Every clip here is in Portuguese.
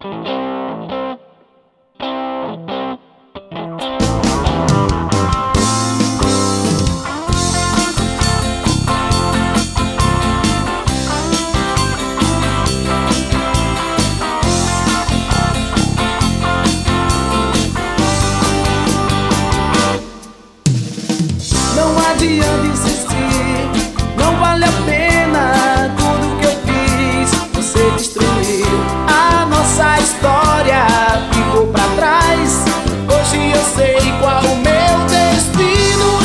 Não adianta insistir, não vale a pena. Tudo que eu fiz, você destruiu. A nossa história ficou pra trás. Hoje eu sei qual o meu destino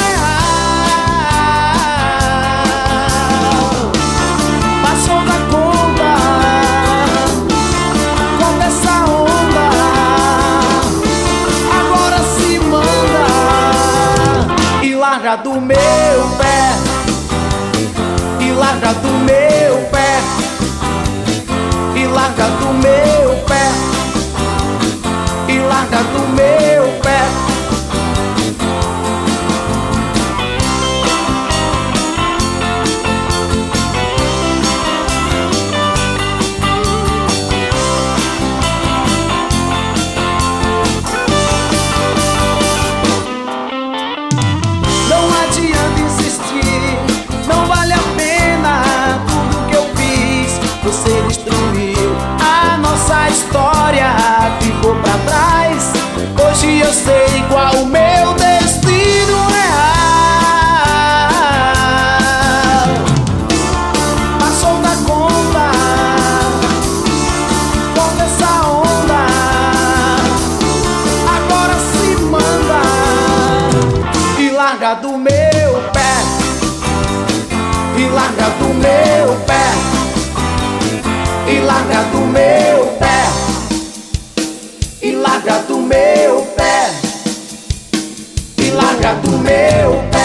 real. Passou da conta, conta essa onda. Agora se manda e larga do meu pé, e larga do meu pé, e larga do meu pé, e larga do meu pé. Não adianta insistir, não vale a pena. Tudo que eu fiz, você destruiu. A nossa história ficou pra trás. Hoje eu sei qual o meu destino real. Passou da conta, conta essa onda. Agora se manda e larga do meu pé, e larga do meu pé, e larga do meu pé, e larga do meu pé, e larga do meu pé.